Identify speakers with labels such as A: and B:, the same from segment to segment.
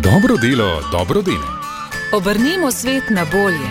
A: Dobro delo, dobro dene.
B: Obrnimo svet na bolje.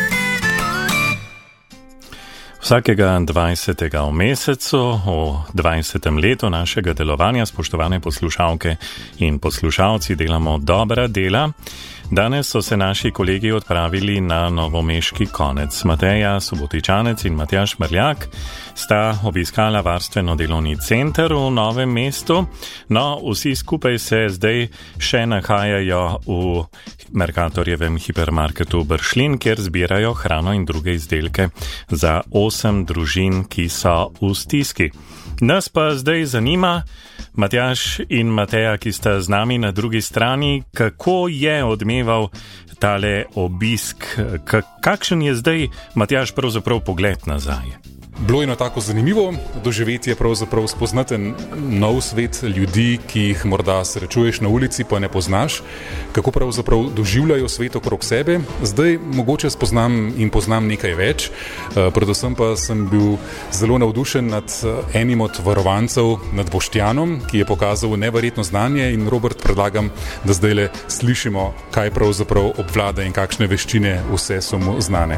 C: Vsakega 20. v mesecu, v 20. letu našega delovanja, spoštovane poslušalke in poslušalci, delamo dobra dela. Danes so se naši kolegi odpravili na novomeški konec. Mateja Subotičanec in Matjaž Mrljak sta obiskala varstveno-delovni center v Novem mestu. No, vsi skupaj se zdaj še nahajajo v Mercatorjevem hipermarketu Bršljin, kjer zbirajo hrano in druge izdelke za 8 družin, ki so v stiski. Nas pa zdaj zanima, Matjaž in Mateja, ki sta z nami na drugi strani, kako je odmeval tale obisk, kakšen je zdaj, Matjaž, pravzaprav pogled nazaj?
A: Bilo je tako zanimivo doživetje, pravzaprav spoznati nov svet ljudi, ki jih morda srečuješ na ulici, pa ne poznaš, kako pravzaprav doživljajo svet okrog sebe. Zdaj mogoče poznam nekaj več, predvsem pa sem bil zelo navdušen nad enim od varovancev, nad Boštjanom, ki je pokazal neverjetno znanje, in Robert, predlagam, da zdajle slišimo, kaj pravzaprav obvlada in kakšne veščine vse so mu znane.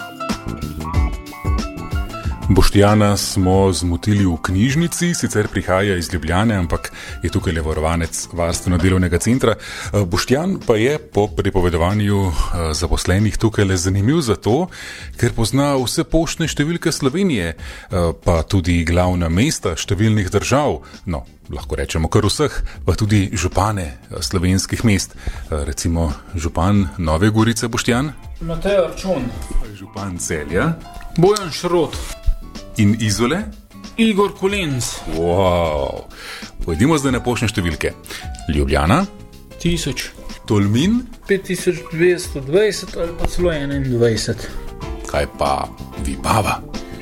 A: Boštjana smo zmotili v knjižnici, sicer prihaja iz Ljubljane, ampak je tukaj le varovanec varstveno-delovnega centra. Boštjan pa je po pripovedovanju zaposlenih tukaj le zanimiv zato, ker pozna vse poštne številke Slovenije, pa tudi glavna mesta številnih držav, no, lahko rečemo kar vseh, pa tudi župane slovenskih mest. Recimo župan Nove Gorice, Boštjan.
D: Matej Arčon.
A: Župan Celja.
D: Bojan Šrot.
A: In Izole?
D: Igor Kolenc.
A: Wow. Pojdimo zdaj na poštne številke. Ljubljana?
D: 1000.
A: Tolmin?
D: 5220 ali pa celo 21.
A: Kaj pa Vipava?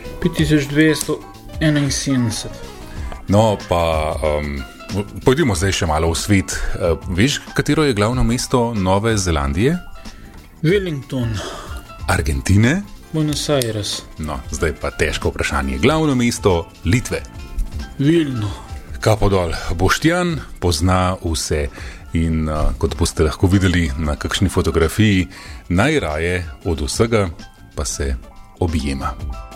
D: 5271.
A: No, pa pojdimo zdaj še malo v svet. Veš, katero je glavno mesto Nove Zelandije?
D: Wellington.
A: Argentine?
D: Buenos Aires.
A: No, zdaj pa težko vprašanje. Glavno mesto Litve?
D: Vilno.
A: Kapo dol. Boštjan pozna vse in kot boste lahko videli na kakšni fotografiji, najraje od vsega pa se objema.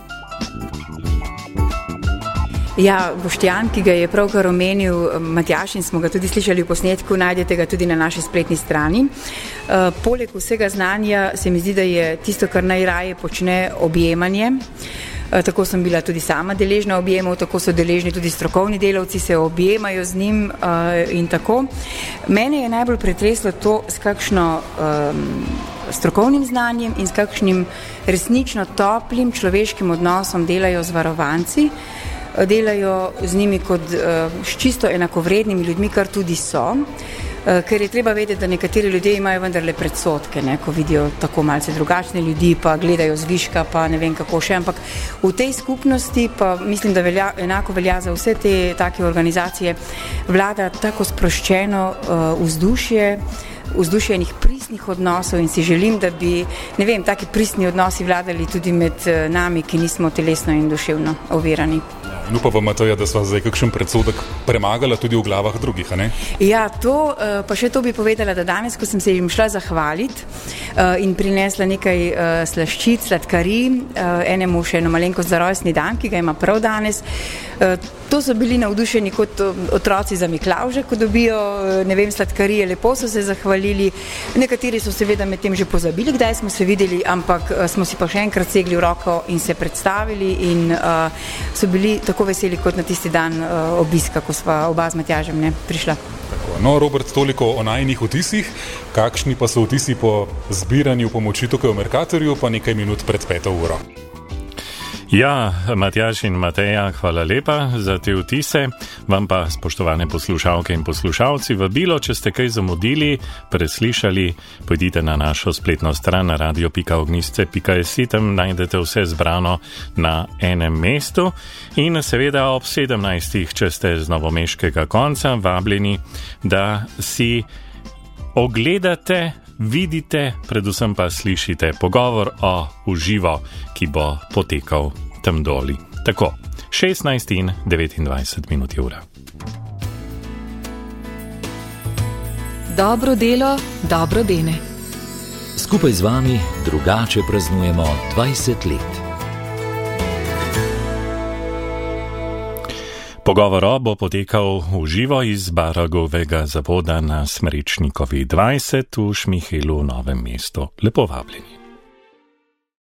E: Ja, Boštjan, ki ga je pravkar omenil Matjaž in smo ga tudi slišali v posnetku, najdete ga tudi na naši spletni strani. Poleg vsega znanja se mi zdi, da je tisto, kar najraje počne, objemanje. Tako sem bila tudi sama deležna objemov, tako so deležni tudi strokovni delavci, se objemajo z njim in tako. Mene je najbolj pretreslo to, s kakšno strokovnim znanjem in s kakšnim resnično toplim človeškim odnosom delajo z varovanci. Delajo z njimi kot s čisto enakovrednimi ljudmi, kar tudi so, ker je treba vedeti, da nekateri ljudje imajo vendarle predsodke, ne, ko vidijo tako malce drugačne ljudi, pa gledajo zviška, pa ne vem kako še, ampak v tej skupnosti pa mislim, da enako velja za vse te take organizacije, vlada tako sproščeno vzdušje enih pristnih odnosov in si želim, da bi, ne vem, taki pristni odnosi vladali tudi med nami, ki nismo telesno in duševno ovirani.
A: No pa Mateja, da sva zdaj kakšen predsodek premagala tudi v glavah drugih, a ne?
E: Ja, pa še to bi povedala, da danes, ko sem se jim šla zahvaliti in prinesla nekaj slaščic, sladkarij, enemu še eno malenkost za rojstni dan, ki ga ima prav danes, to so bili navdušeni kot otroci za Miklavže, ko dobijo, ne vem, sladkarije, lepo so se zahvalili, nekateri so seveda med tem že pozabili, kdaj smo se videli, ampak smo si pa še enkrat segli v roko in se predstavili in so bili tako veseli kot na tisti dan obiska, ko sva oba z Matjažem prišla.
A: No, Robert, toliko o najinih vtisih. Kakšni pa so vtisi po zbiranju pomoči tukaj v Mercatorju, pa nekaj minut pred 5. uro?
C: Ja, Matjaž in Mateja, hvala lepa za te vtise. Vam pa, spoštovane poslušalke in poslušalci, vabilo, če ste kaj zamudili, preslišali, pojdite na našo spletno stran na radio.ognisce.si, tam najdete vse zbrano na enem mestu in seveda ob 17. če ste z novomeškega konca, vabljeni, da si ogledate, vidite, predvsem pa slišite pogovor v živo, ki bo potekal tam doli. Tako, 16 in 29 minut je ura.
B: Dobro delo, dobro dene.
F: Skupaj z vami drugače praznujemo 20 let.
C: Pogovor bo potekal v živo iz Baragovega zavoda na Smrečnikovi 20 v Šmihelu v Novem mestu. Lepo vabljeni.